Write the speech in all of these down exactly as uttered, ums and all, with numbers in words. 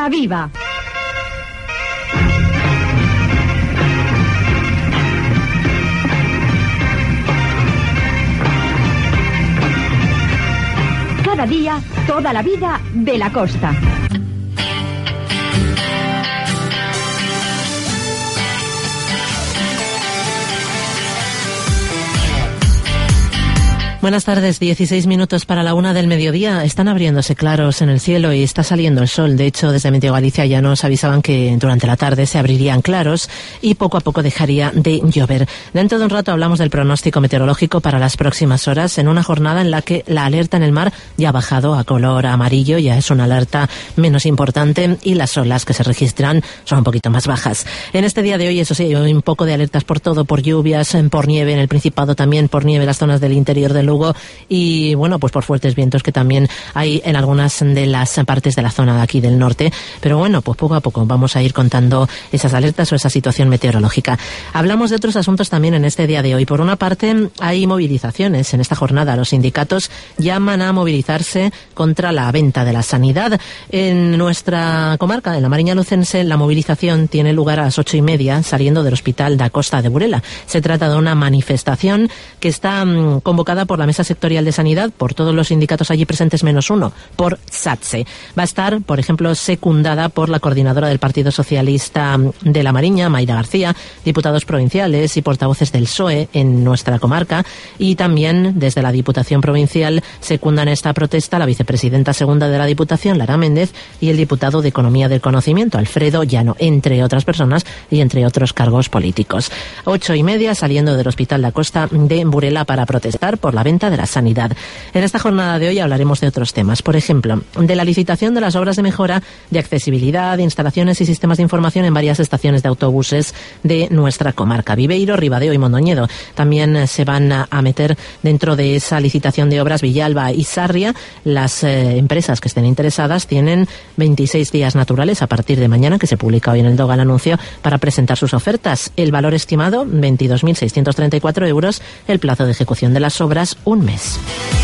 Roda Viva. Cada día, toda la vida de la costa. Buenas tardes, dieciséis minutos para la una del mediodía. Están abriéndose claros en el cielo y está saliendo el sol. De hecho, desde Meteo Galicia ya nos avisaban que durante la tarde se abrirían claros y poco a poco dejaría de llover. Dentro de un rato hablamos del pronóstico meteorológico para las próximas horas, en una jornada en la que la alerta en el mar ya ha bajado a color amarillo, ya es una alerta menos importante y las olas que se registran son un poquito más bajas. En este día de hoy, eso sí, hay un poco de alertas por todo, por lluvias, por nieve en el Principado, también por nieve en las zonas del interior del Lugo y, bueno, pues por fuertes vientos que también hay en algunas de las partes de la zona de aquí del norte. Pero bueno, pues poco a poco vamos a ir contando esas alertas o esa situación meteorológica. Hablamos de otros asuntos también en este día de hoy. Por una parte, hay movilizaciones en esta jornada. Los sindicatos llaman a movilizarse contra la venta de la sanidad. En nuestra comarca, en la Mariña Lucense, la movilización tiene lugar a las ocho y media, saliendo del Hospital da Costa de Burela. Se trata de una manifestación que está um, convocada por la Mesa Sectorial de Sanidad, por todos los sindicatos allí presentes menos uno, por SATSE. Va a estar, por ejemplo, secundada por la coordinadora del Partido Socialista de la Mariña, Mayra García, diputados provinciales y portavoces del P S O E en nuestra comarca, y también desde la Diputación Provincial secundan esta protesta la vicepresidenta segunda de la Diputación, Lara Méndez, y el diputado de Economía del Conocimiento, Alfredo Llano, entre otras personas y entre otros cargos políticos. Ocho y media, saliendo del Hospital da Costa de Burela para protestar por la venta de la sanidad. En esta jornada de hoy hablaremos de otros temas, por ejemplo, de la licitación de las obras de mejora de accesibilidad, de instalaciones y sistemas de información en varias estaciones de autobuses de nuestra comarca. Viveiro, Ribadeo y Mondoñedo también se van a meter dentro de esa licitación de obras. Villalba y Sarria. Las eh, empresas que estén interesadas tienen veintiséis días naturales a partir de mañana, que se publica hoy en el D O G el anuncio, para presentar sus ofertas. El valor estimado, veintidós mil seiscientos treinta y cuatro euros. El plazo de ejecución de las obras, un mes.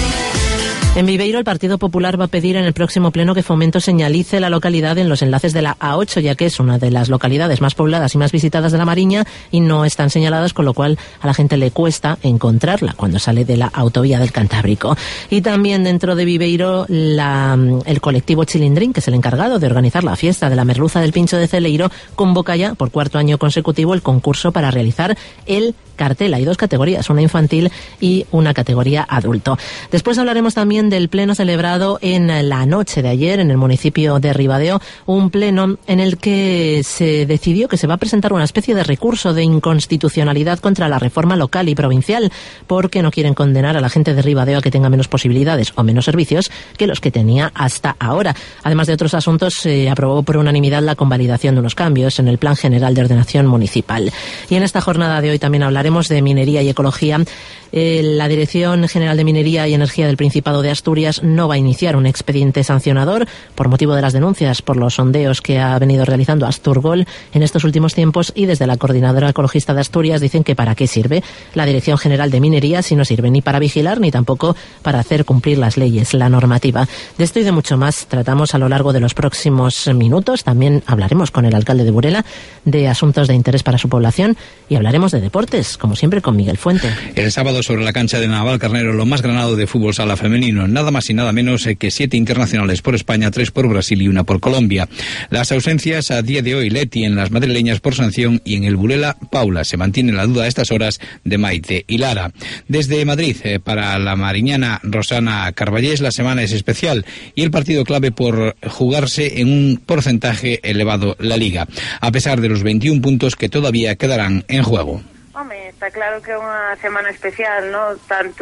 En Viveiro, el Partido Popular va a pedir en el próximo pleno que Fomento señalice la localidad en los enlaces de la A ocho, ya que es una de las localidades más pobladas y más visitadas de la Mariña y no están señaladas, con lo cual a la gente le cuesta encontrarla cuando sale de la autovía del Cantábrico. Y también dentro de Viveiro, la, el colectivo Chilindrín, que es el encargado de organizar la fiesta de la merluza del Pincho de Celeiro, convoca ya por cuarto año consecutivo el concurso para realizar el cartel. Hay dos categorías, una infantil y una categoría adulto. Después hablaremos también del pleno celebrado en la noche de ayer en el municipio de Ribadeo, un pleno en el que se decidió que se va a presentar una especie de recurso de inconstitucionalidad contra la reforma local y provincial, porque no quieren condenar a la gente de Ribadeo a que tenga menos posibilidades o menos servicios que los que tenía hasta ahora. Además de otros asuntos, se aprobó por unanimidad la convalidación de unos cambios en el Plan General de Ordenación Municipal. Y en esta jornada de hoy también hablaremos de minería y ecología. Eh, la Dirección General de Minería y Energía del Principado de Asturias no va a iniciar un expediente sancionador por motivo de las denuncias por los sondeos que ha venido realizando Asturgol en estos últimos tiempos, y desde la Coordinadora Ecologista de Asturias dicen que para qué sirve la Dirección General de Minería si no sirve ni para vigilar ni tampoco para hacer cumplir las leyes, la normativa. De esto y de mucho más tratamos a lo largo de los próximos minutos. También hablaremos con el alcalde de Burela de asuntos de interés para su población y hablaremos de deportes, como siempre con Miguel Fuente. El sábado sobre la cancha de Navalcarnero, lo más granado de fútbol sala femenino, nada más y nada menos que siete internacionales por España, tres por Brasil y una por Colombia. Las ausencias a día de hoy: Leti en las madrileñas por sanción y en el Burela, Paula. Se mantiene la duda a estas horas de Maite y Lara. Desde Madrid, eh, para la mariñana Rosana Carballés, la semana es especial y el partido clave por jugarse en un porcentaje elevado la Liga, a pesar de los veintiún puntos que todavía quedarán en juego. Home, está claro que é unha semana especial, ¿no?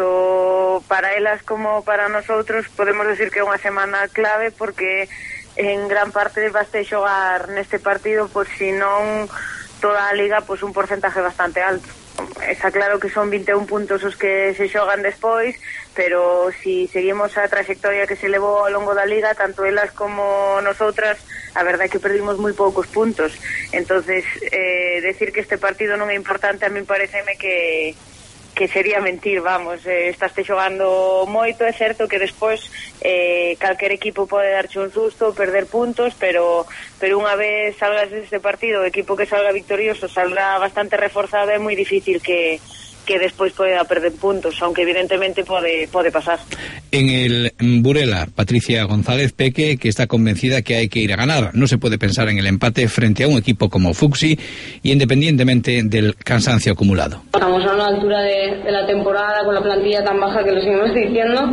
Tanto para elas como para nosotros. Podemos decir que é unha semana clave porque en gran parte baste xogar neste partido, pois si non toda a Liga, pois un porcentaje bastante alto. Está claro que son veintiún puntos os que se xogan despois, pero si seguimos a trayectoria que se levou ao longo da Liga, tanto elas como nosotras, a verdade é que perdimos moi poucos puntos. Entonces, eh, decir que este partido non é importante, a mí pareceme que que sería mentir, vamos, eh, estaste xogando moito, é certo que despois eh, calquer equipo pode darche un susto, perder puntos, pero pero unha vez salgas deste partido, o equipo que salga victorioso saldrá bastante reforzado, é moi difícil que que despois poida perder puntos, aunque evidentemente pode pode pasar. En el Burela, Patricia González Peque, que está convencida que hay que ir a ganar. No se puede pensar en el empate frente a un equipo como Fuxi, y independientemente del cansancio acumulado. Estamos a una altura de, de la temporada con la plantilla tan baja que lo seguimos diciendo,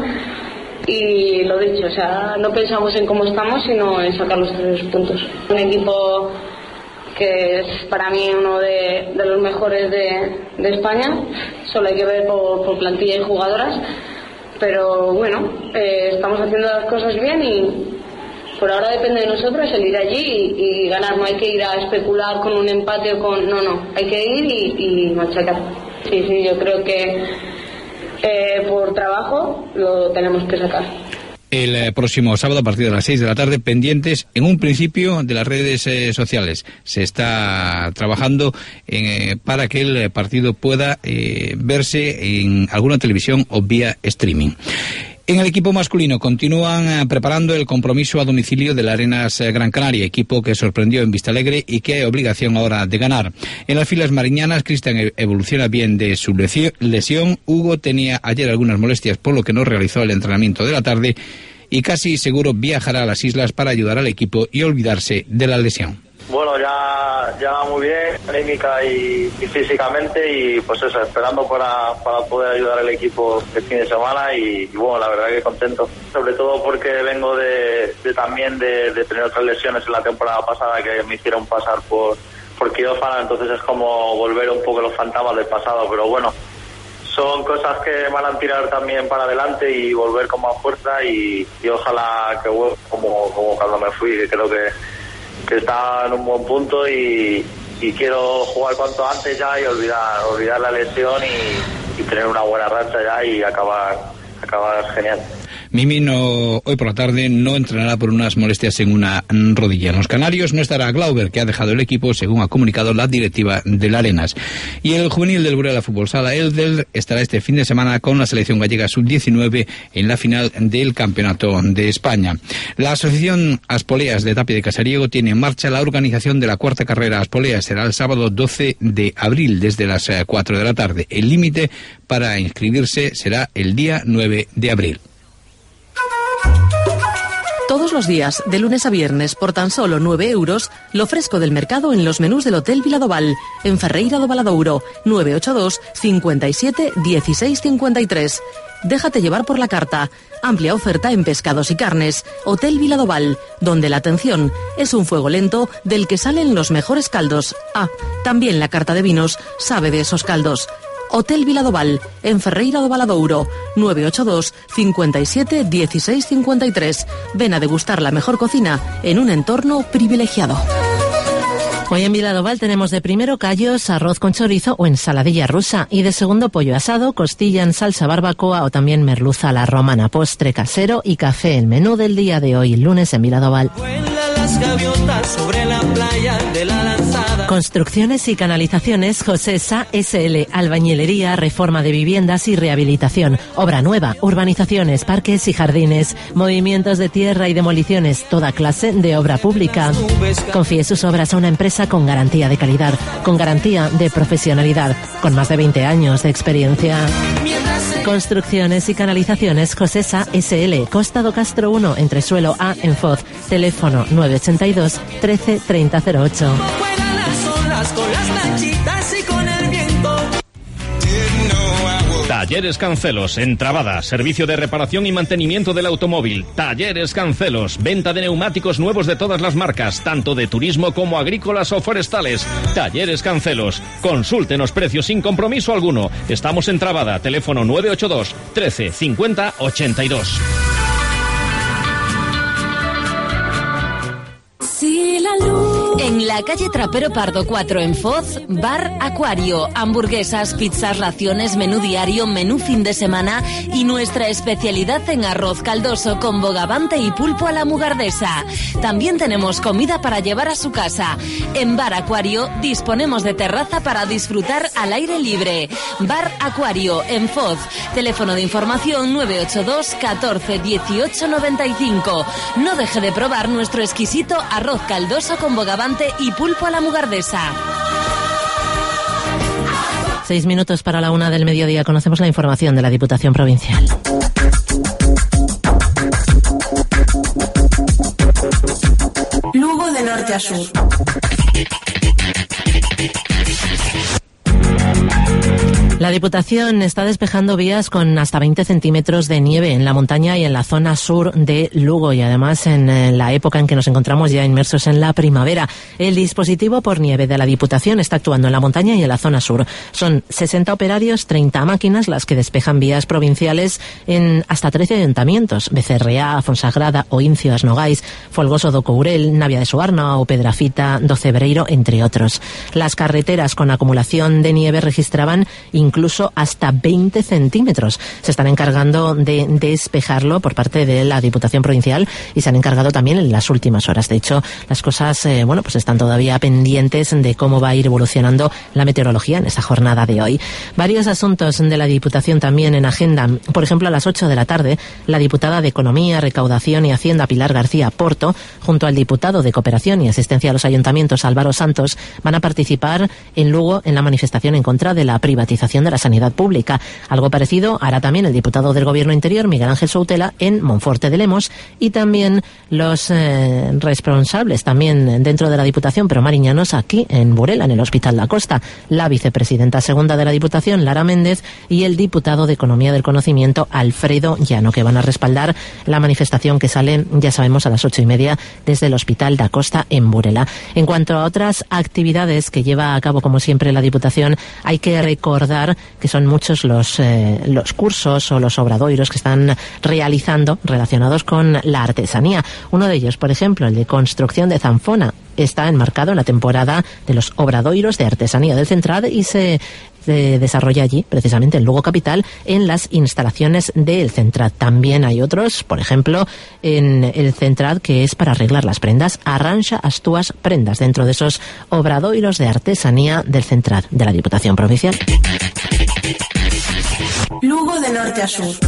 y lo dicho, o sea, no pensamos en cómo estamos, sino en sacar los tres puntos. Un equipo que es para mí uno de, de los mejores de, de España, solo hay que ver por, por plantilla y jugadoras, pero bueno, eh, estamos haciendo las cosas bien y por ahora depende de nosotros el ir allí y, y ganar. No hay que ir a especular con un empate o con... No, no, hay que ir y, y machacar. Sí, sí, yo creo que eh, por trabajo lo tenemos que sacar. El eh, próximo sábado a partir de las seis de la tarde, pendientes en un principio de las redes eh, sociales. Se está trabajando en, eh, para que el partido pueda eh, verse en alguna televisión o vía streaming. En el equipo masculino continúan eh, preparando el compromiso a domicilio del Arenas eh, Gran Canaria, equipo que sorprendió en Vistalegre y que hay obligación ahora de ganar. En las filas mariñanas, Cristian evoluciona bien de su lesión. Hugo tenía ayer algunas molestias, por lo que no realizó el entrenamiento de la tarde y casi seguro viajará a las islas para ayudar al equipo y olvidarse de la lesión. Bueno, ya, ya muy bien, anímica y, y físicamente, y pues eso, esperando para, para poder ayudar al equipo el fin de semana y, y bueno, la verdad que contento, sobre todo porque vengo de, de también de, de tener otras lesiones en la temporada pasada que me hicieron pasar por, por quirófano, entonces es como volver un poco los fantasmas del pasado, pero bueno, son cosas que me van a tirar también para adelante y volver con más fuerza y, y ojalá que vuelva como, como cuando me fui, que creo que que está en un buen punto y, y quiero jugar cuanto antes ya y olvidar olvidar la lesión y, y tener una buena racha ya y acabar acabar genial. Mimi no, hoy por la tarde no entrenará por unas molestias en una rodilla. En los Canarios no estará Glauber, que ha dejado el equipo, según ha comunicado la directiva del Arenas. Y el juvenil del Burela Fútbol Sala, Eldel, estará este fin de semana con la selección gallega sub diecinueve en la final del Campeonato de España. La Asociación Aspoleas de Tapia de Casariego tiene en marcha la organización de la cuarta carrera Aspoleas. Será el sábado doce de abril desde las cuatro de la tarde. El límite para inscribirse será el día nueve de abril. Todos los días, de lunes a viernes, por tan solo nueve euros, lo fresco del mercado en los menús del Hotel Viladoval, en Ferreira do Valadouro, nueve ocho dos, cincuenta y siete, dieciséis cincuenta y tres. Déjate llevar por la carta. Amplia oferta en pescados y carnes. Hotel Viladoval, donde la atención es un fuego lento del que salen los mejores caldos. Ah, también la carta de vinos sabe de esos caldos. Hotel Viladoval, en Ferreira do Valadouro, nueve ocho dos, cincuenta y siete, dieciséis cincuenta y tres. Ven a degustar la mejor cocina en un entorno privilegiado. Hoy en Viladoval tenemos de primero callos, arroz con chorizo o ensaladilla rusa, y de segundo pollo asado, costilla en salsa barbacoa o también merluza a la romana, postre casero y café. El menú del día de hoy, lunes en Viladoval. Sobre la playa de la Lanzada. Construcciones y canalizaciones Josesa S L, albañilería, reforma de viviendas y rehabilitación, obra nueva, urbanizaciones, parques y jardines, movimientos de tierra y demoliciones, toda clase de obra pública. Confíe sus obras a una empresa con garantía de calidad, con garantía de profesionalidad, con más de veinte años de experiencia. Construcciones y canalizaciones Josesa S L, Costa do Castro uno, Entresuelo A en Foz, teléfono nueve ochenta y dos, trece, treinta cero ocho. Talleres Cancelos, en Trabada, servicio de reparación y mantenimiento del automóvil. Talleres Cancelos, venta de neumáticos nuevos de todas las marcas, tanto de turismo como agrícolas o forestales. Talleres Cancelos, consúltenos precios sin compromiso alguno. Estamos en Trabada, teléfono nueve ocho dos, trece, cincuenta, ochenta y dos. En la calle Trapero Pardo cuatro en Foz, Bar Acuario. Hamburguesas, pizzas, raciones, menú diario, menú fin de semana y nuestra especialidad en arroz caldoso con bogavante y pulpo a la mugardesa. También tenemos comida para llevar a su casa. En Bar Acuario disponemos de terraza para disfrutar al aire libre. Bar Acuario en Foz. Teléfono de información nueve ocho dos catorce dieciocho noventa y cinco. No deje de probar nuestro exquisito arroz caldoso con bogavante y pulpo a la mugardesa. Seis minutos para la una del mediodía. Conocemos la información de la Diputación Provincial. Lugo de norte a sur. La Diputación está despejando vías con hasta veinte centímetros de nieve en la montaña y en la zona sur de Lugo, y además en la época en que nos encontramos ya inmersos en la primavera. El dispositivo por nieve de la Diputación está actuando en la montaña y en la zona sur. Son sesenta operarios, treinta máquinas las que despejan vías provinciales en hasta trece ayuntamientos: Becerreá, Fonsagrada, Oincio, Asnogais, Folgoso do Courel, Navia de Suarna o Pedrafita do Cebreiro, entre otros. Las carreteras con acumulación de nieve registraban incluso hasta veinte centímetros. Se están encargando de despejarlo por parte de la Diputación Provincial y se han encargado también en las últimas horas. De hecho, las cosas, eh, bueno, pues están todavía pendientes de cómo va a ir evolucionando la meteorología en esta jornada de hoy. Varios asuntos de la Diputación también en agenda. Por ejemplo, a las ocho de la tarde, la diputada de Economía, Recaudación y Hacienda, Pilar García Porto, junto al diputado de Cooperación y Asistencia a los Ayuntamientos, Álvaro Santos, van a participar en Lugo en la manifestación en contra de la privatización de la sanidad pública. Algo parecido hará también el diputado del Gobierno Interior, Miguel Ángel Soutela, en Monforte de Lemos, y también los eh, responsables también dentro de la Diputación, pero mariñanos, aquí en Burela, en el Hospital La Costa, la vicepresidenta segunda de la Diputación, Lara Méndez, y el diputado de Economía del Conocimiento, Alfredo Llano, que van a respaldar la manifestación que sale, ya sabemos, a las ocho y media desde el Hospital La Costa en Burela. En cuanto a otras actividades que lleva a cabo, como siempre, la Diputación, hay que recordar que son muchos los, eh, los cursos o los obradoiros que están realizando relacionados con la artesanía. Uno de ellos, por ejemplo, el de construcción de zanfona, está enmarcado en la temporada de los obradoiros de artesanía del Centrad y se se desarrolla allí, precisamente en Lugo Capital, en las instalaciones del Centrad. También hay otros, por ejemplo, en el Centrad, que es para arreglar las prendas, Arranxa as túas prendas, dentro de esos obradoiros de artesanía del Centrad de la Diputación Provincial. Lugo de norte a sur.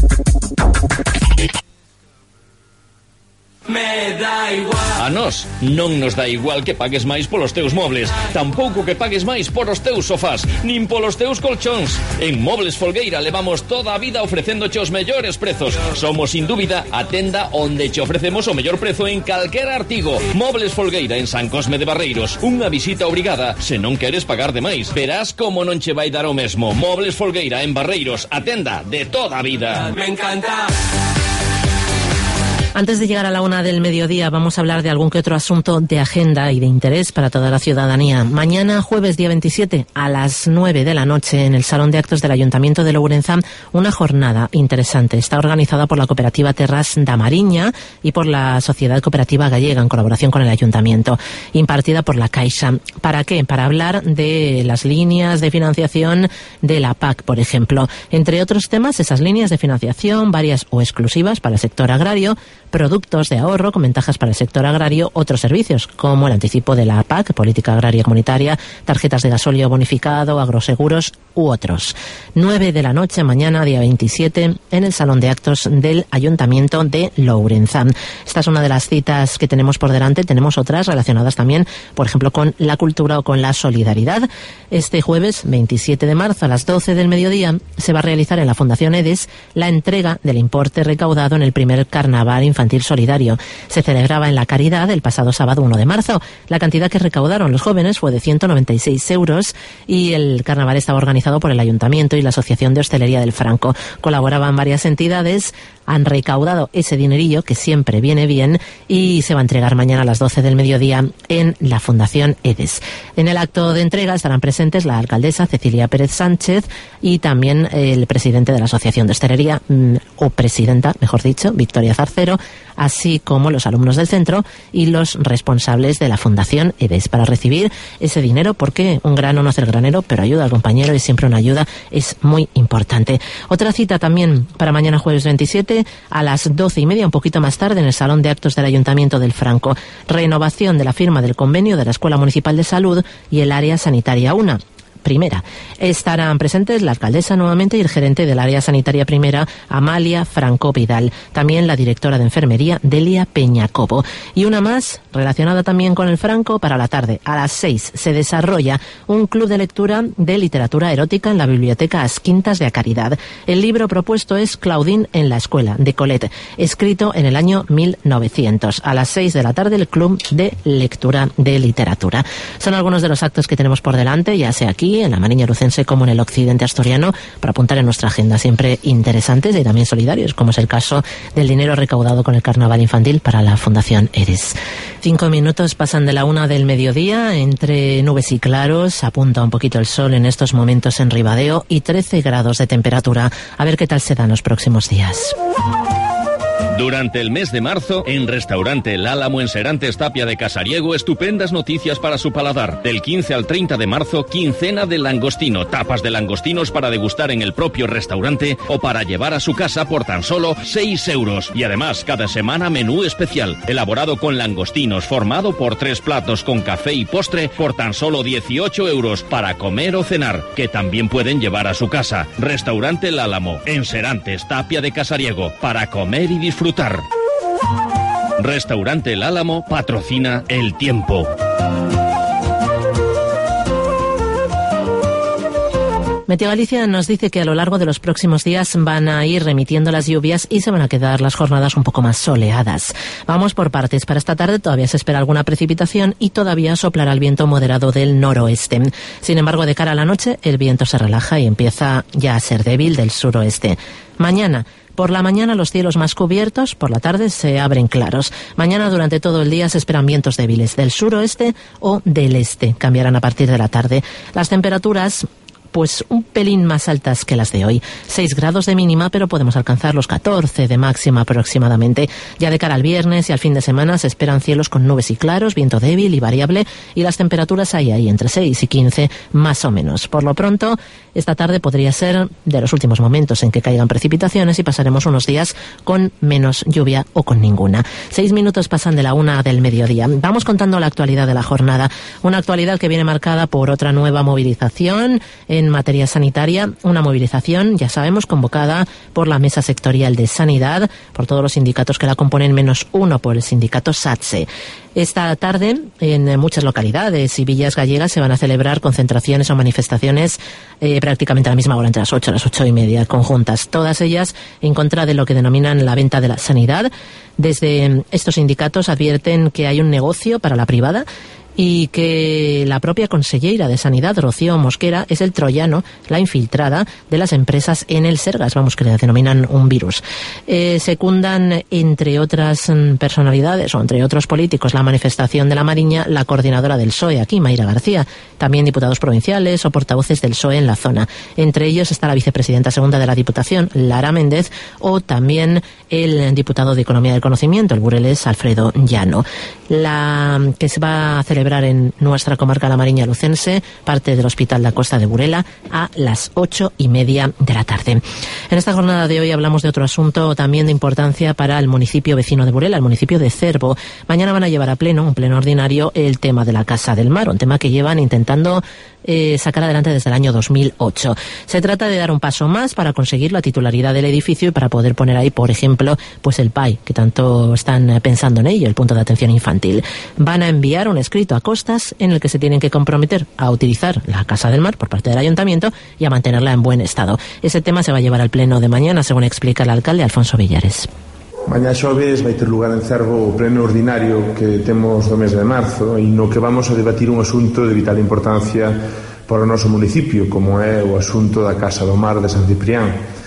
Me da igual. A nós non nos dá igual que pagues máis polos teus mobles, tampouco que pagues máis polos teus sofás, nin polos teus colchóns. En Mobles Folgueira levamos toda a vida ofrecéndoche os mellores prezos. Somos, sin dúbida, a tenda onde che ofrecemos o mellor prezo en calquera artigo. Mobles Folgueira en San Cosme de Barreiros. Unha visita obrigada se non queres pagar de máis. Verás como non che vai dar o mesmo. Mobles Folgueira en Barreiros, a tenda de toda a vida. Me encanta. Antes de llegar a la una del mediodía, vamos a hablar de algún que otro asunto de agenda y de interés para toda la ciudadanía. Mañana, jueves día veintisiete, a las nueve de la noche, en el Salón de Actos del Ayuntamiento de Lourenço, una jornada interesante. Está organizada por la Cooperativa Terras da Mariña y por la Sociedad Cooperativa Gallega, en colaboración con el Ayuntamiento, impartida por la Caixa. ¿Para qué? Para hablar de las líneas de financiación de la P A C, por ejemplo. Entre otros temas, esas líneas de financiación, varias o exclusivas para el sector agrario, productos de ahorro con ventajas para el sector agrario, otros servicios como el anticipo de la P A C, Política Agraria Comunitaria, tarjetas de gasóleo bonificado, agroseguros u otros. nueve de la noche, mañana, día veintisiete, en el Salón de Actos del Ayuntamiento de Lourenço. Esta es una de las citas que tenemos por delante. Tenemos otras relacionadas también, por ejemplo, con la cultura o con la solidaridad. Este jueves, veintisiete de marzo, a las doce del mediodía, se va a realizar en la Fundación EDES la entrega del importe recaudado en el primer carnaval infantil solidario. Se celebraba en La Caridad el pasado sábado uno de marzo. La cantidad que recaudaron los jóvenes fue de ciento noventa y seis euros y el carnaval estaba organizado por el Ayuntamiento y la Asociación de Hostelería del Franco. Colaboraban varias entidades, han recaudado ese dinerillo, que siempre viene bien, y se va a entregar mañana a las doce del mediodía en la Fundación EDES. En el acto de entrega estarán presentes la alcaldesa Cecilia Pérez Sánchez y también el presidente de la Asociación de Hostelería, o presidenta, mejor dicho, Victoria Zarcero, así como los alumnos del centro y los responsables de la Fundación EDES, para recibir ese dinero, porque un grano no hace el granero, pero ayuda al compañero, y siempre una ayuda es muy importante. Otra cita también para mañana jueves veintisiete a las doce y media, un poquito más tarde, en el Salón de Actos del Ayuntamiento del Franco. Renovación de la firma del convenio de la Escuela Municipal de Salud y el Área Sanitaria uno. Primera. Estarán presentes la alcaldesa nuevamente y el gerente del área sanitaria primera, Amalia Franco Vidal. También la directora de enfermería, Delia Peñacobo. Y una más, relacionada también con el Franco, para la tarde. A las seis se desarrolla un club de lectura de literatura erótica en la Biblioteca As Quintas de A Caridad. El libro propuesto es Claudine en la escuela, de Colette, escrito en el año mil novecientos. A las seis de la tarde, el club de lectura de literatura. Son algunos de los actos que tenemos por delante, ya sea aquí en la Mariña Lucense como en el occidente asturiano, para apuntar en nuestra agenda, siempre interesantes y también solidarios, como es el caso del dinero recaudado con el carnaval infantil para la Fundación EDES. Cinco minutos pasan de la una del mediodía, entre nubes y claros, apunta un poquito el sol en estos momentos en Ribadeo, y trece grados de temperatura. A ver qué tal se dan los próximos días. Durante el mes de marzo, en Restaurante El Álamo en Serantes Tapia de Casariego, estupendas noticias para su paladar. Del quince al treinta de marzo, quincena de langostino, tapas de langostinos para degustar en el propio restaurante o para llevar a su casa por tan solo seis euros. Y además, cada semana menú especial, elaborado con langostinos, formado por tres platos con café y postre por tan solo dieciocho euros para comer o cenar, que también pueden llevar a su casa. Restaurante El Álamo, en Serantes Tapia de Casariego, para comer y disfrutar. Restaurante El Álamo patrocina El Tiempo. Meteo Galicia nos dice que a lo largo de los próximos días van a ir remitiendo las lluvias y se van a quedar las jornadas un poco más soleadas. Vamos por partes. Para esta tarde todavía se espera alguna precipitación y todavía soplará el viento moderado del noroeste. Sin embargo, de cara a la noche, el viento se relaja y empieza ya a ser débil del suroeste. Mañana, por la mañana los cielos más cubiertos, por la tarde se abren claros. Mañana durante todo el día se esperan vientos débiles del suroeste o del este. Cambiarán a partir de la tarde. Las temperaturas, pues un pelín más altas que las de hoy. seis grados de mínima, pero podemos alcanzar los catorce de máxima aproximadamente. Ya de cara al viernes y al fin de semana se esperan cielos con nubes y claros, viento débil y variable, y las temperaturas hay ahí entre seis y quince más o menos. Por lo pronto, esta tarde podría ser de los últimos momentos en que caigan precipitaciones y pasaremos unos días con menos lluvia o con ninguna. Seis minutos pasan de la una del mediodía. Vamos contando la actualidad de la jornada. Una actualidad que viene marcada por otra nueva movilización en materia sanitaria, una movilización, ya sabemos, convocada por la Mesa Sectorial de Sanidad, por todos los sindicatos que la componen, menos uno por el sindicato SATSE. Esta tarde, en muchas localidades y villas gallegas se van a celebrar concentraciones o manifestaciones eh, prácticamente a la misma hora, entre las ocho y las ocho y media, conjuntas, todas ellas en contra de lo que denominan la venta de la sanidad. Desde estos sindicatos advierten que hay un negocio para la privada y que la propia consellera de Sanidad, Rocío Mosquera, es el troyano, la infiltrada de las empresas en el Sergas, vamos, que le denominan un virus. Eh, secundan, entre otras personalidades o entre otros políticos, la manifestación de la Mariña, la coordinadora del P S O E aquí, Mayra García, también diputados provinciales o portavoces del P S O E en la zona. Entre ellos está la vicepresidenta segunda de la Diputación, Lara Méndez, o también el diputado de Economía del Conocimiento, el burelés Alfredo Llano. La que se va a celebrar en nuestra comarca la Mariña Lucense, parte del Hospital de Costa de Burela, a las ocho y media de la tarde. En esta jornada de hoy hablamos de otro asunto también de importancia para el municipio vecino de Burela, el municipio de Cervo. Mañana van a llevar a pleno, un pleno ordinario, el tema de la Casa del Mar, un tema que llevan intentando eh, sacar adelante desde el año dos mil ocho. Se trata de dar un paso más para conseguir la titularidad del edificio y para poder poner ahí, por ejemplo, pues el P A I, que tanto están pensando en ello, el punto de atención infantil. Van a enviar un escrito a Costas en el que se tienen que comprometer a utilizar la Casa del Mar por parte del Ayuntamiento y a mantenerla en buen estado. Ese tema se va a llevar al pleno de mañana, según explica el alcalde Alfonso Villares. Mañá xoves vai ter lugar en Cervo o pleno ordinario que temos do mes de marzo e no que vamos a debatir un asunto de vital importancia para o noso municipio, como é o asunto da Casa do Mar de San Ciprián.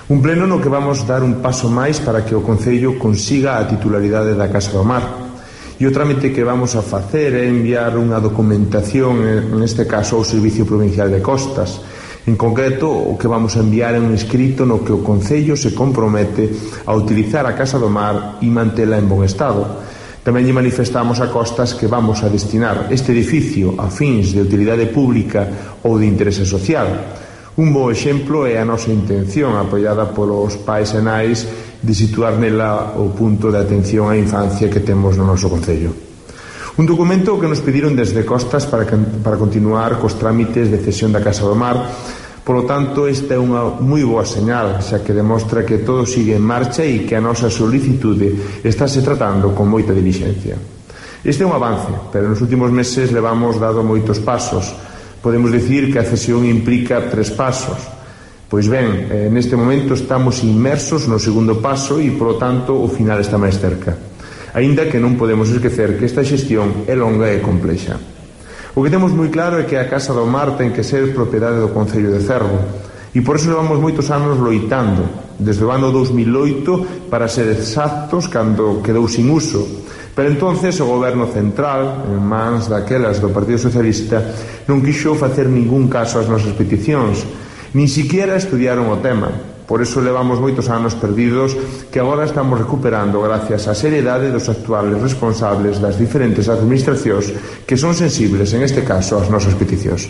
Un pleno no que vamos dar un paso máis para que o Concello consiga a titularidade da Casa do Mar. E o trámite que vamos a facer é enviar unha documentación, en este caso ao Servicio Provincial de Costas. En concreto, o que vamos a enviar é un escrito no que o Concello se compromete a utilizar a Casa do Mar e mantela en bon estado. Tamén lle manifestamos a Costas que vamos a destinar este edificio a fins de utilidade pública ou de interese social. Un bo exemplo é a nosa intención, apoiada polos pais e nais, de situar nela o punto de atención á infancia que temos no noso Concello. Un documento que nos pediron desde Costas para, para continuar cos trámites de cesión da Casa do Mar. Polo tanto, esta é unha moi boa señal, xa que demostra que todo sigue en marcha e que a nosa solicitude está se tratando con moita dilixencia. Este é un avance, pero nos últimos meses levamos dado moitos pasos. Podemos dicir que a cesión implica tres pasos. Pois ben, eh, neste momento estamos inmersos no segundo paso e, polo tanto, o final está máis cerca. Aínda que non podemos esquecer que esta xestión é longa e complexa. O que temos moi claro é que a Casa do Mar ten que ser propiedade do Concello de Cervo e por eso levamos moitos anos loitando, desde o ano dous mil oito, para ser exactos, cando quedou sin uso. Pero entonces o goberno central, en mans daquelas do Partido Socialista, non quixo facer ningún caso ás nosas peticións, nin siquiera estudiaron o tema. Por eso levamos moitos anos perdidos que agora estamos recuperando gracias á seriedade dos actuales responsables das diferentes administracións que son sensibles, en este caso, ás nosas peticións.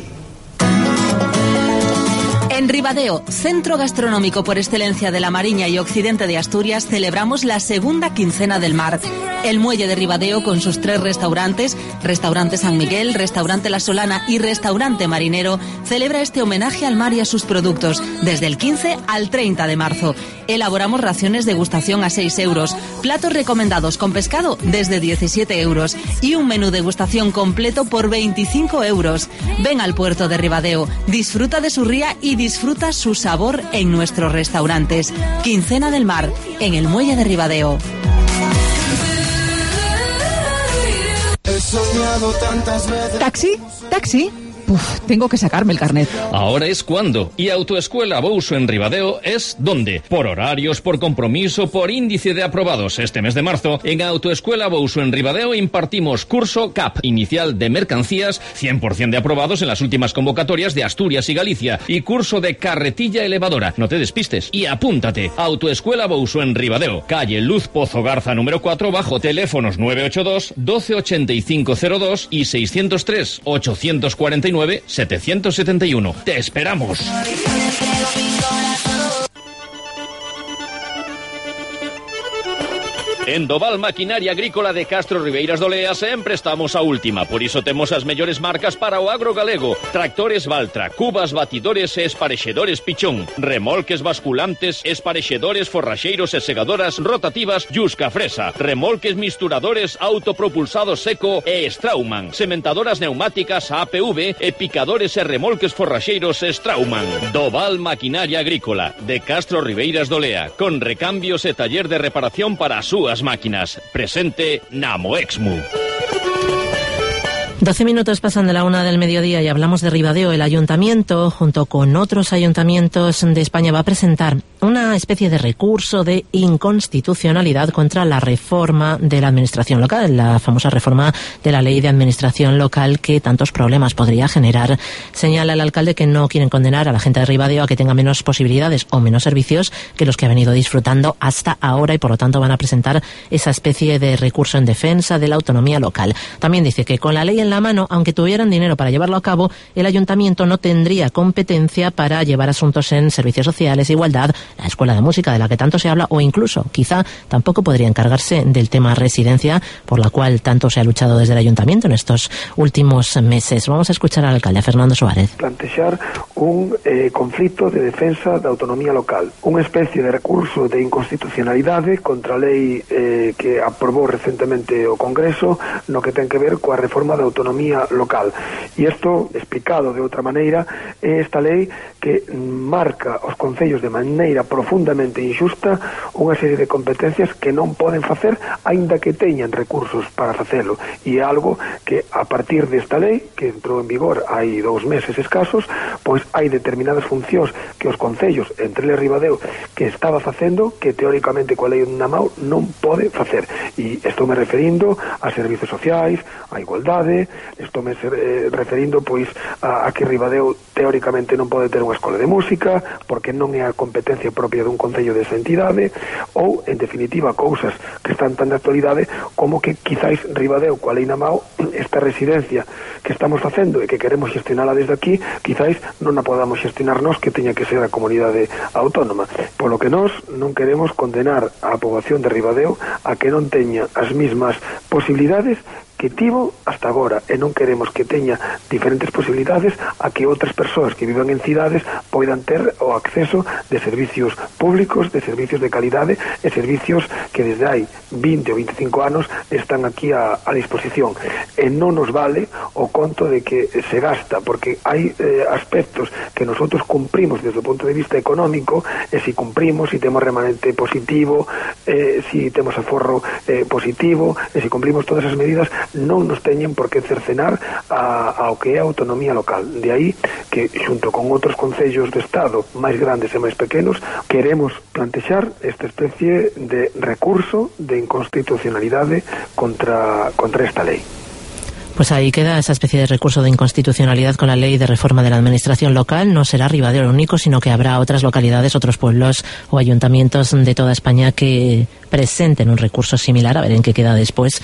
En Ribadeo, centro gastronómico por excelencia de la Mariña y occidente de Asturias, celebramos la segunda quincena del mar. El Muelle de Ribadeo, con sus tres restaurantes, Restaurante San Miguel, Restaurante La Solana y Restaurante Marinero, celebra este homenaje al mar y a sus productos, desde el quince al treinta de marzo. Elaboramos raciones de degustación a seis euros, platos recomendados con pescado desde diecisiete euros y un menú degustación completo por veinticinco euros. Ven al puerto de Ribadeo, disfruta de su ría y disfruta su sabor en nuestros restaurantes. Quincena del Mar, en el Muelle de Ribadeo. ¿Taxi? ¿Taxi? Uf, tengo que sacarme el carnet. Ahora es cuando. Y Autoescuela Bouso en Ribadeo es ¿dónde? Por horarios, por compromiso, por índice de aprobados. Este mes de marzo, en Autoescuela Bouso en Ribadeo impartimos curso C A P, inicial de mercancías, cien por ciento de aprobados en las últimas convocatorias de Asturias y Galicia, y curso de carretilla elevadora. No te despistes y apúntate. Autoescuela Bouso en Ribadeo, calle Luz Pozo Garza número cuatro, bajo teléfonos nueve ocho dos, doce ochenta y cinco cero dos y seiscientos tres, ochocientos cuarenta y nueve, setecientos setenta y uno. ¡Te esperamos! En Doval Maquinaria Agrícola de Castro Ribeiras do Lea sempre estamos a última, por iso temos as mellores marcas para o agro galego: tractores Valtra, cubas batidores e esparexedores Pichón, remolques basculantes, esparexedores, forraxeiros e segadoras rotativas Yusca Fresa, remolques misturadores autopropulsados Seco e Straumann, sementadoras neumáticas A P V e picadores e remolques forraxeiros Straumann. Doval Maquinaria Agrícola de Castro Ribeiras do Lea, con recambios e taller de reparación para as súas máquinas. Presente na Moexmu. Doce minutos pasan de la una del mediodía y hablamos de Ribadeo. El ayuntamiento, junto con otros ayuntamientos de España, va a presentar una especie de recurso de inconstitucionalidad contra la reforma de la administración local, la famosa reforma de la ley de administración local que tantos problemas podría generar. Señala el alcalde que no quieren condenar a la gente de Ribadeo a que tenga menos posibilidades o menos servicios que los que ha venido disfrutando hasta ahora y por lo tanto van a presentar esa especie de recurso en defensa de la autonomía local. También dice que con la ley en la mano, aunque tuvieran dinero para llevarlo a cabo, el ayuntamiento no tendría competencia para llevar asuntos en servicios sociales, igualdad, la escuela de música de la que tanto se habla, o incluso, quizá, tampoco podría encargarse del tema residencia, por la cual tanto se ha luchado desde el ayuntamiento en estos últimos meses. Vamos a escuchar al alcalde, Fernando Suárez. Plantear un eh, conflito de defensa da autonomía local, unha especie de recurso de inconstitucionalidade contra a lei eh, que aprobou recentemente o Congreso no que ten que ver coa reforma da autonomía autonomía local. E isto, explicado de outra maneira, é esta lei que marca aos concellos de maneira profundamente injusta unha serie de competencias que non poden facer aínda que teñan recursos para facelo, e é algo que a partir desta lei que entrou en vigor hai dous meses escasos, pois hai determinadas funcións que os concellos, entre eles Ribadeo, que estaba facendo que teóricamente coa lei na mão non pode facer, e estou me referindo a servizos sociais, a igualdade, estou me eh, referindo pois a, a que Ribadeo teóricamente non pode ter unha escola de música porque non é a competencia propia dun concello desa entidade, ou en definitiva cousas que están tan de actualidade como que quizáis Ribadeo coa lei na mão, esta residencia que estamos facendo e que queremos xestionala desde aquí, quizáis non a podamos xestionar nós, que teña que ser a comunidade autónoma, polo que nós non queremos condenar a poboación de Ribadeo a que non teña as mismas posibilidades que tivo hasta agora, e non queremos que teña diferentes posibilidades a que outras persoas que vivan en cidades poidan ter o acceso de servicios públicos, de servicios de calidade e servicios que desde hai vinte ou veinticinco anos están aquí a, a disposición, e non nos vale o conto de que se gasta, porque hai eh, aspectos que nosotros cumprimos desde o punto de vista económico, e si cumprimos, si temos remanente positivo, eh, si temos aforro eh, positivo, e si cumplimos todas as medidas, non nos teñen por que cercenar a, ao que é a autonomía local. De aí que, xunto con outros concellos de Estado máis grandes e máis pequenos, queremos plantexar esta especie de recurso de inconstitucionalidade contra, contra esta lei. Pues ahí queda esa especie de recurso de inconstitucionalidad con la ley de reforma de la administración local. No será Ribadeo el único, sino que habrá otras localidades, otros pueblos o ayuntamientos de toda España que presenten un recurso similar, a ver en qué queda después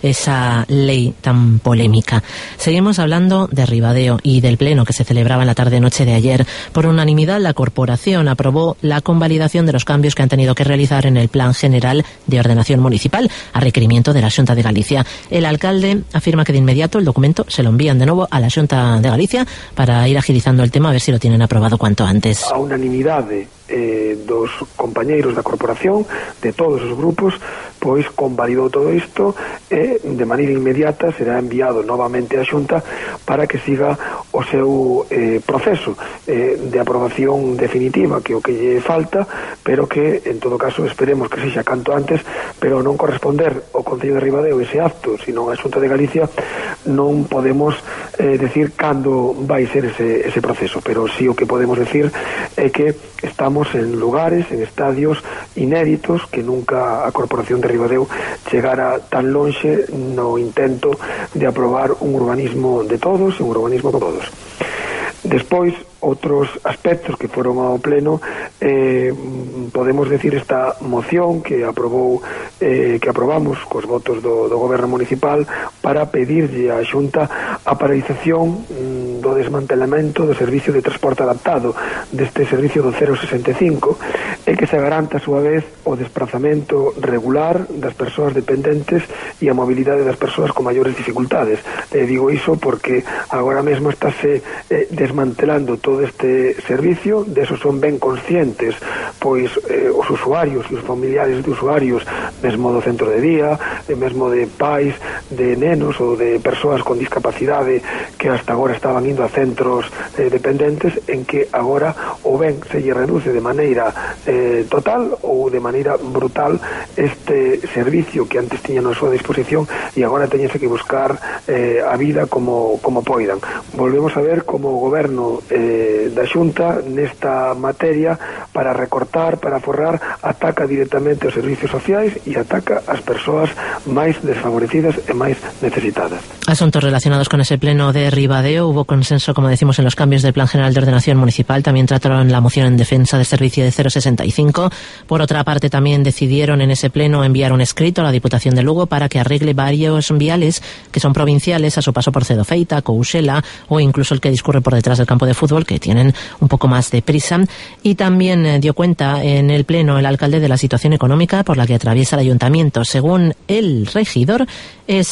esa ley tan polémica. Seguimos hablando de Ribadeo y del pleno que se celebraba en la tarde-noche de ayer. Por unanimidad, la corporación aprobó la convalidación de los cambios que han tenido que realizar en el Plan General de Ordenación Municipal, a requerimiento de la Xunta de Galicia. El alcalde afirma que de inmediato el documento se lo envían de nuevo a la Xunta de Galicia para ir agilizando el tema, a ver si lo tienen aprobado cuanto antes. A unanimidade eh, dos compañeiros da corporación, de todos os grupos, pois convalidou todo isto e de maneira inmediata será enviado novamente á Xunta para que siga o seu eh, proceso eh, de aprobación definitiva, que é o que lle falta, pero que en todo caso esperemos que sexa canto antes, pero non corresponder ao Concello de Ribadeo ese acto, sino a Xunta de Galicia, non podemos eh, decir cando vai ser ese, ese proceso, pero sí o que podemos decir é que estamos en lugares, en estadios inéditos, que nunca a Corporación de Ribadeo chegara tan lonxe no intento de aprobar un urbanismo de todos, un urbanismo de todos. Despois, outros aspectos que foron ao pleno, eh, podemos decir esta moción que aprobou eh, que aprobamos cos votos do, do goberno municipal para pedirlle á Xunta a paralización mm, do desmantelamento do servicio de transporte adaptado, deste servicio do cero sesenta e cinco, e que se garanta a súa vez o desplazamento regular das persoas dependentes e a mobilidade das persoas con maiores dificultades. Eh, digo iso porque agora mesmo estáse eh, desmantelando todo este servicio, de eso son ben conscientes pois eh, os usuarios e os familiares de usuarios, mesmo do centro de día, e mesmo de pais de nenos ou de persoas con discapacidade que hasta agora estaban indo a centros eh, dependentes, en que agora ou ben se lle reduce de maneira eh, total ou de maneira brutal este servicio que antes tiñan a súa disposición, e agora teñense que buscar eh, a vida como, como poidan. Volvemos a ver como o goberno eh, da Xunta nesta materia, para recortar, para forrar, ataca directamente os servicios sociais e ataca as persoas máis desfavorecidas e máis necesitadas. Asuntos relacionados con ese pleno de Ribadeo. Hubo consenso, como decimos, en los cambios del Plan General de Ordenación Municipal. También trataron la moción en defensa del servicio de cero sesenta y cinco. Por otra parte, también decidieron en ese pleno enviar un escrito a la Diputación de Lugo para que arregle varios viales que son provinciales a su paso por Cedofeita, Cousela o incluso el que discurre por detrás del campo de fútbol, que tienen un poco más de prisa. Y también eh, dio cuenta en el pleno el alcalde de la situación económica por la que atraviesa el ayuntamiento. Según el regidor, es la mejor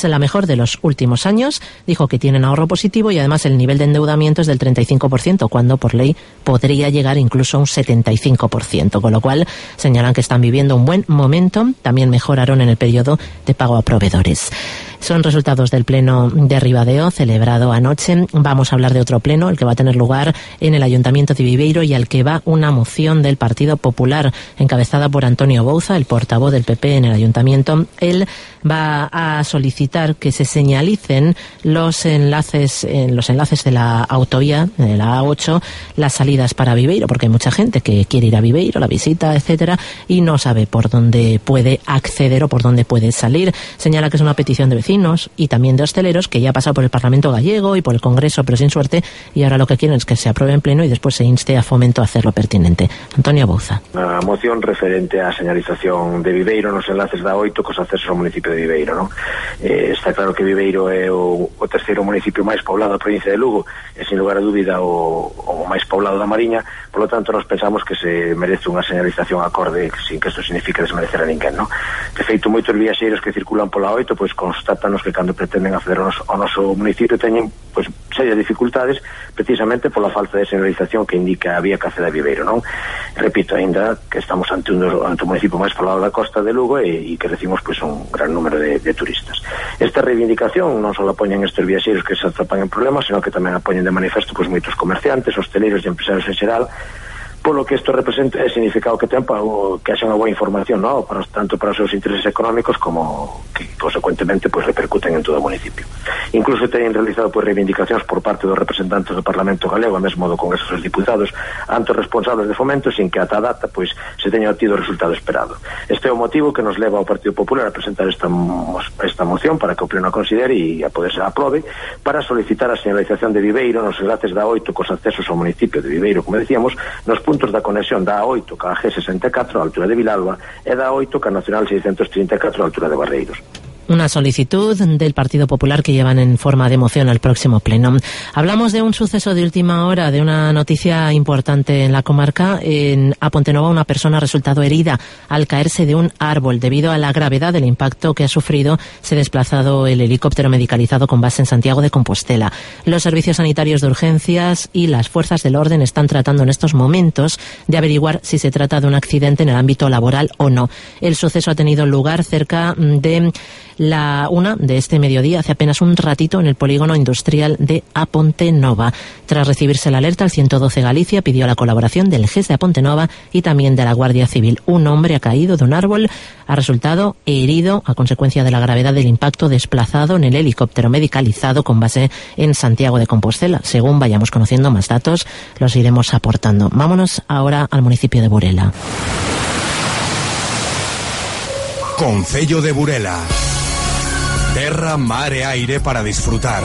récord de los últimos años. Dijo que tienen ahorro positivo y además el nivel de endeudamiento es del treinta y cinco por ciento, cuando por ley podría llegar incluso a un setenta y cinco por ciento, con lo cual señalan que están viviendo un buen momento. También mejoraron en el periodo de pago a proveedores. Son resultados del pleno de Ribadeo, celebrado anoche. Vamos a hablar de otro pleno, el que va a tener lugar en el Ayuntamiento de Viveiro y al que va una moción del Partido Popular, encabezada por Antonio Bouza, el portavoz del P P en el Ayuntamiento. Él va a solicitar que se señalicen los enlaces, en los enlaces de la autovía, de la A ocho, las salidas para Viveiro, porque hay mucha gente que quiere ir a Viveiro, la visita, etcétera, y no sabe por dónde puede acceder o por dónde puede salir. Señala que es una petición de vecinos y también de hosteleros que ya ha pasado por el Parlamento gallego y por el Congreso, pero sin suerte, y ahora lo que quieren es que se apruebe en pleno y después se inste a Fomento a hacer lo pertinente. Antonio Bouza. Una moción referente á señalización de Viveiro nos enlaces da oito cos accesos ao municipio de Viveiro, non? Eh, está claro que Viveiro é o, o terceiro municipio máis poblado da provincia de Lugo e sin lugar a dúbida o, o máis poblado da Mariña, polo tanto nos pensamos que se merece unha señalización acorde sin que isto signifique desmerecer a ninguén, non? De feito, moitos viaxeiros que circulan pola oito pois constatanos que cando pretenden acceder ao noso, ao noso municipio teñen pois serias dificultades precisamente pola falta de señalización que indica a vía que accede a Viveiro, non? Repito, ainda que estamos ante un, ante un municipio máis poblado da costa de Lugo e, e que recibimos pois un gran número de, de turistas. Esta reivindicación non só la poñen estes viaxeiros que se atrapan en problemas, sino que tamén a poñen de manifesto pois moitos comerciantes, hosteleiros e empresarios en xeral, polo que isto representa é significado que ten para que haxa unha boa información, ¿no? Para, tanto para os seus intereses económicos como que consecuentemente pues, repercuten en todo o municipio. Incluso teñen realizado pues, reivindicacións por parte dos representantes do Parlamento Galego, a mesmo do Congreso dos Diputados, ante os responsables de Fomento, sin que ata a data pues, se teña obtido o resultado esperado. Este é o motivo que nos leva ao Partido Popular a presentar esta, esta moción para que o Pleno a considere e a poder ser aprobe para solicitar a señalización de Viveiro nos enlaces da oito cos accesos ao municipio de Viveiro, como decíamos, nos puntos da conexión da A oito ca G sesenta e catro a altura de Vilalba e da A oito ca Nacional seiscentos trinta e catro a altura de Barreiros. Una solicitud del Partido Popular que llevan en forma de moción al próximo pleno. Hablamos de un suceso de última hora, de una noticia importante en la comarca. En a Pontenova una persona ha resultado herida al caerse de un árbol. Debido a la gravedad del impacto que ha sufrido, se ha desplazado el helicóptero medicalizado con base en Santiago de Compostela. Los servicios sanitarios de urgencias y las fuerzas del orden están tratando en estos momentos de averiguar si se trata de un accidente en el ámbito laboral o no. El suceso ha tenido lugar cerca de la una de este mediodía, hace apenas un ratito, en el polígono industrial de A Pontenova. Tras recibirse la alerta, el ciento doce Galicia pidió la colaboración del G E S de A Pontenova y también de la Guardia Civil. Un hombre ha caído de un árbol, ha resultado herido a consecuencia de la gravedad del impacto, desplazado en el helicóptero medicalizado con base en Santiago de Compostela. Según vayamos conociendo más datos, los iremos aportando. Vámonos ahora al municipio de Burela. Concello de Burela. Terra, mar e aire para disfrutar.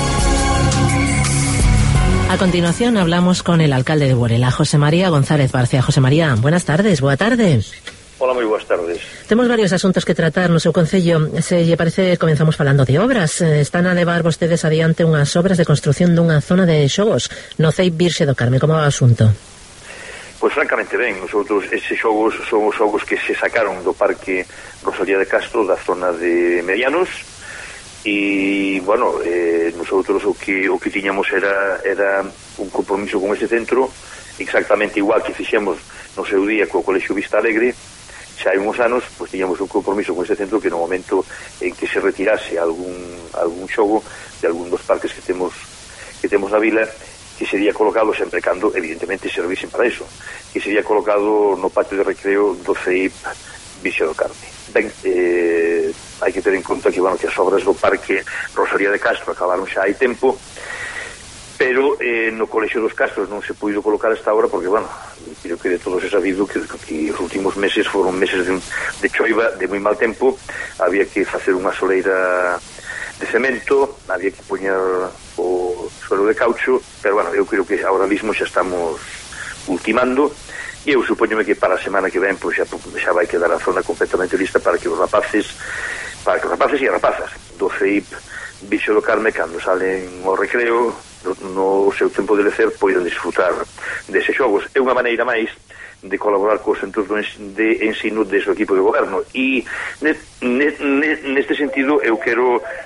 A continuación hablamos con el alcalde de Burela, José María González Barcia. José María, buenas tardes, boa tarde. Hola, moi boas tardes. Temos varios asuntos que tratar no seu concello. Se lle parece, comenzamos falando de obras. Están a levar vostedes adiante unhas obras de construción dunha zona de xogos no C E I Virxe do Carme. Como é o asunto? Pois francamente ben, nosotros eses xogos son os xogos que se sacaron do Parque Rosalía de Castro, da zona de Medianos, e, bueno, eh, nosotros o que o que tiñamos era era un compromiso con ese centro exactamente igual que fixemos no seu día co Colexio Vista Alegre. Xa hai uns anos, pois tiñamos un compromiso con ese centro que no momento en que se retirase algún algún xogo de algún dos parques que temos que temos na vila, que sería colocado sempre cando evidentemente servisen para eso, que sería colocado no patio de recreo do C E I P Virxe do Carme. Ben, eh, hai que ter en conta que, bueno, que as obras do Parque Rosalía de Castro acabaron xa hai tempo, pero eh, no Colexio dos Castros non se puido colocar esta obra porque, bueno, creo que de todos é sabido que, que os últimos meses foron meses de, de choiva, de moi mal tempo, había que facer unha soleira de cemento, había que poñer o suelo de caucho, pero, bueno, eu creo que ahora mismo xa estamos ultimando. E eu supoñome que para a semana que ven pois xa, xa vai quedar a zona completamente lista para que os rapaces para que os rapaces e rapazas do C E I P Virxe do Carme, cando salen ao recreo no, no seu tempo de lecer, poidan disfrutar deses xogos. É unha maneira máis de colaborar cos centros de ensino desde o equipo de goberno, e ne, ne, ne, neste sentido eu quero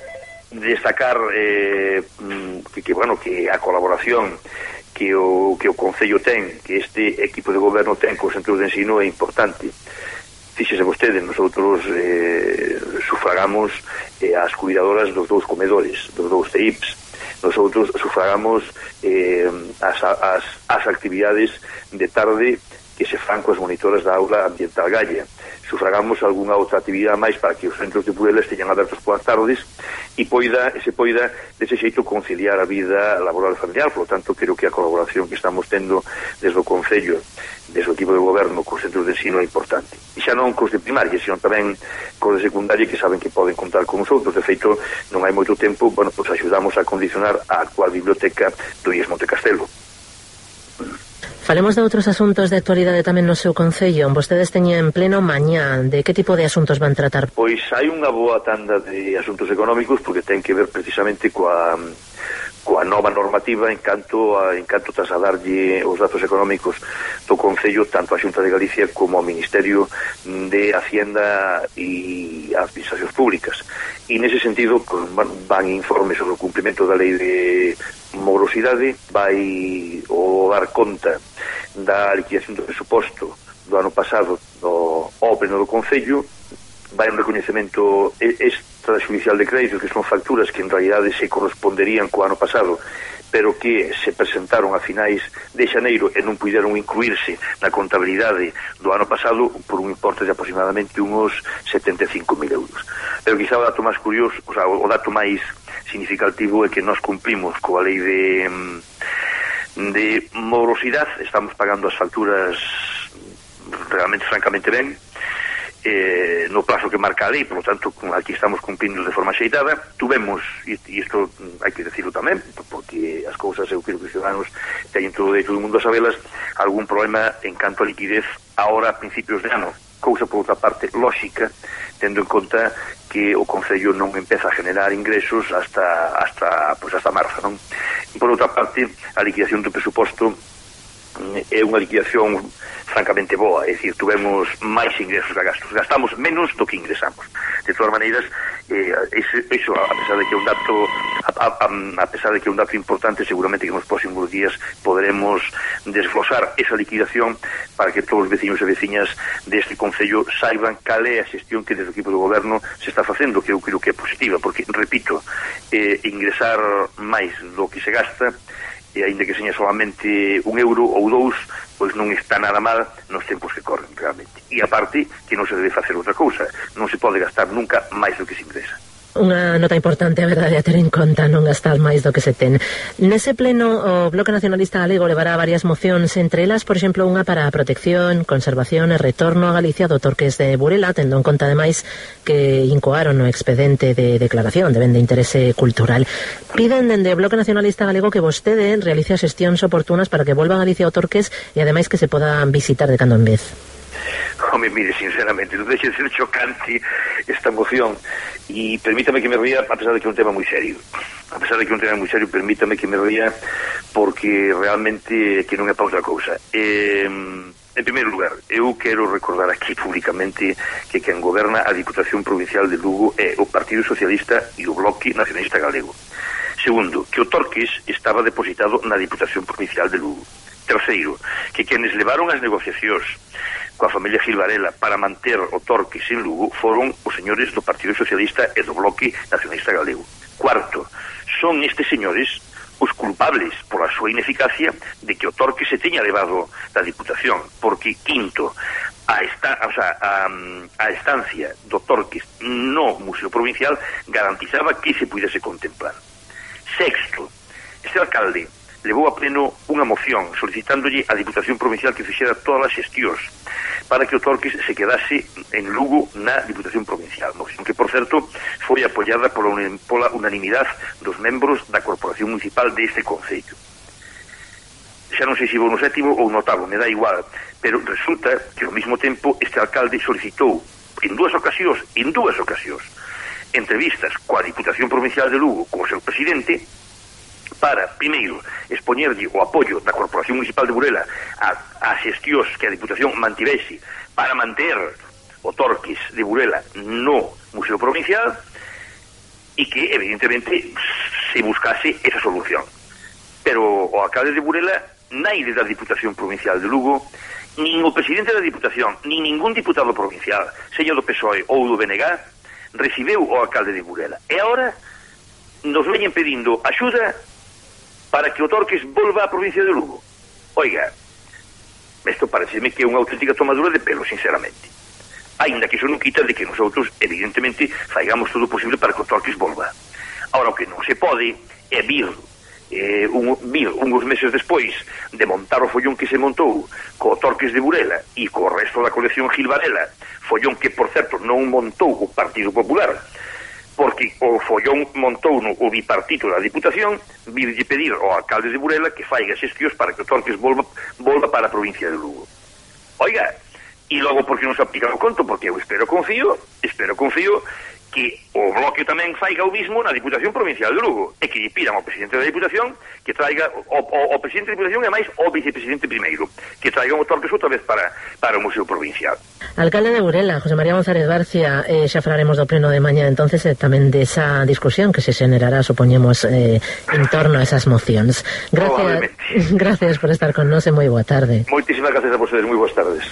destacar eh, que, que, bueno, que a colaboración que o, que o Concello ten, que este equipo de goberno ten cos centros de ensino é importante. Fíxese vostede, nosotros eh, sufragamos eh, as cuidadoras dos dous comedores, dos dous C I Ps. Nosotros sufragamos eh, as, as, as actividades de tarde que se fan coas monitoras da aula ambiental Gaia. Sufragamos algunha outra actividade máis para que os centros de Burela esteñan abertos polas tardes e poida, e se poida dese xeito conciliar a vida laboral e familiar. Por lo tanto, creo que a colaboración que estamos tendo desde o Concello, desde o equipo de goberno cos centros de ensino é importante. E xa non cos de primaria, sino tamén cos de secundaria, que saben que poden contar con nosotros. De feito, non hai moito tempo, bueno, pues axudamos a condicionar a actual biblioteca do I E S Montecastelo. Falemos de outros asuntos de actualidade tamén no seu Concello. Vostedes teñen pleno mañá. De que tipo de asuntos van tratar? Pois hai unha boa tanda de asuntos económicos, porque ten que ver precisamente coa coa nova normativa en canto a, en canto trasladarlle os datos económicos do Concello tanto á Xunta de Galicia como ao Ministerio de Hacienda e Administracións Públicas. E nese sentido van informes sobre o cumprimento da lei de morosidade, vai o dar conta da liquidación do presuposto do ano pasado do, ao pleno do Concello, vai un recoñecemento extrajudicial de créditos, que son facturas que en realidade se corresponderían co ano pasado, pero que se presentaron a finais de xaneiro e non puderon incluirse na contabilidade do ano pasado por un importe de aproximadamente unos setenta e cinco mil euros. Pero quizá o dato máis curioso, o sea, o dato máis significativo é que nós cumplimos coa lei de de morosidade, estamos pagando as facturas realmente, francamente ben, eh, no plazo que marca a lei, por lo tanto aquí estamos cumplindo de forma xeitada. Tuvemos, e isto hai que decirlo tamén, porque as cousas eu creo que os ciudadanos teñen todo o derecho do mundo a sabelas, algún problema en canto a liquidez ahora a principios de ano, cousa por outra parte lógica, tendo en conta que o Concello non empeza a generar ingresos hasta hasta pues hasta marzo, non? E por outra parte, a liquidación do presuposto é unha liquidación francamente boa, é dicir, tuvemos máis ingresos que gastos, gastamos menos do que ingresamos. De todas maneiras, eh, eso, a pesar de que é un dato a, a, a pesar de que é un dato importante, seguramente que nos próximos días poderemos desglosar esa liquidación para que todos os veciños e veciñas deste Concello saiban cal é a xestión que desde o equipo do goberno se está facendo, que eu creo que é positiva, porque, repito, eh, ingresar máis do que se gasta, e aínda que seña solamente un euro ou dous, pois non está nada mal nos tempos que corren realmente. E aparte, que non se debe facer outra cousa, non se pode gastar nunca máis do que se ingresa. Unha nota importante, a verdade, a ter en conta, non gastar máis do que se ten. Nese pleno, o Bloque Nacionalista Galego levará varias mocións, entre elas, por exemplo, unha para a protección, conservación e retorno a Galicia do Torques de Burela, tendo en conta, ademais, que incoaron no expedente de declaración de ben de interese cultural. Piden dende o Bloque Nacionalista Galego que vostede realice as xestións oportunas para que volva a Galicia o Torques e, ademais, que se podan visitar de cando en vez. Home, mire, sinceramente, non deixe de ser chocante esta moción, e permítame que me ría, a pesar de que é un tema moi serio, a pesar de que é un tema moi serio, permítame que me ría, porque realmente que non é para outra cousa. Eh, en primeiro lugar, eu quero recordar aquí públicamente que quen goberna a Diputación Provincial de Lugo é o Partido Socialista e o Bloque Nacionalista Galego. Segundo, que o Torques estaba depositado na Diputación Provincial de Lugo. Terceiro, que quenes levaron as negociacións coa familia Gil Varela para manter o Torques en Lugo foron os señores do Partido Socialista e do Bloque Nacionalista Galego. Cuarto, son estes señores os culpables pola súa ineficacia de que o Torques se teña levado da Diputación, porque quinto, a, esta, o sea, a, a estancia do Torques no Museo Provincial garantizaba que se pudese contemplar. Sexto, este alcalde levou a pleno unha moción solicitándolle á Diputación Provincial que fixera todas as xestións para que o Torques se quedase en Lugo na Diputación Provincial, moción que, por certo, foi apoiada pola, pola unanimidade dos membros da Corporación Municipal deste Concello. Xa non sei se vou no sétimo ou no octavo, me dá igual, pero resulta que ao mesmo tempo este alcalde solicitou en dúas ocasións, en dúas ocasións, entrevistas coa Diputación Provincial de Lugo co seu presidente para, primeiro, expoñerlle o apoio da Corporación Municipal de Burela a, a xestións que a Diputación mantivese para manter o Torques de Burela no Museo Provincial, e que evidentemente se buscase esa solución. Pero o alcalde de Burela, naide da Diputación Provincial de Lugo, nin o presidente da Diputación, nin ningún diputado provincial, seña do P S O E ou do B N G, recibeu o alcalde de Burela. E agora nos veñen pedindo axuda para que o Torques volva á provincia de Lugo. Oiga, isto pareceme que é unha auténtica tomadura de pelo, sinceramente. Ainda que iso non quita de que nosotros, evidentemente, faigamos todo o posible para que o Torques volva. Ahora, o que non se pode é vir Eh, un, vir uns meses despois de montar o follón que se montou co Torques de Burela e co resto da colección Gil Varela, follón que, por certo, non montou o Partido Popular, porque o follón montou no o bipartito da Diputación, virlle pedir ao alcalde de Burela que faiga xestións para que o Torques volva, volva para a provincia de Lugo. Oiga, e logo porque non se aplica o conto, porque eu espero confío, espero confío que o Bloque tamén faiga o mismo na Diputación Provincial de Lugo, e que lle pidan ao presidente da Diputación que traiga o, o, o presidente da Diputación e máis o vicepresidente primeiro, que traiga o Torques outra vez para, para o Museo Provincial. Alcalde de Burela, José María González Barcia, eh, xa falaremos do pleno de mañá entonces eh, tamén desa discusión que se xenerará, supoñemos, eh, en torno a esas mocións. Gracias, gracias por estar con nós e moi boa tarde. Moitísimas gracias a vostedes, moi boas tardes.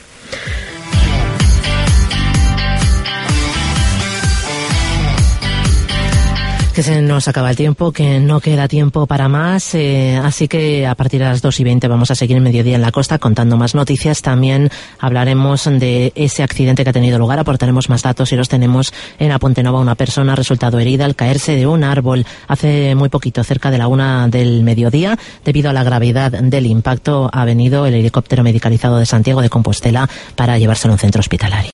Que se nos acaba el tiempo, que no queda tiempo para más, eh, así que a partir de las dos y veinte vamos a seguir en Mediodía en la Costa contando más noticias. También hablaremos de ese accidente que ha tenido lugar, aportaremos más datos y los tenemos en Apontenova. Una persona ha resultado herida al caerse de un árbol hace muy poquito, cerca de la una del mediodía. Debido a la gravedad del impacto, ha venido el helicóptero medicalizado de Santiago de Compostela para llevárselo a un centro hospitalario.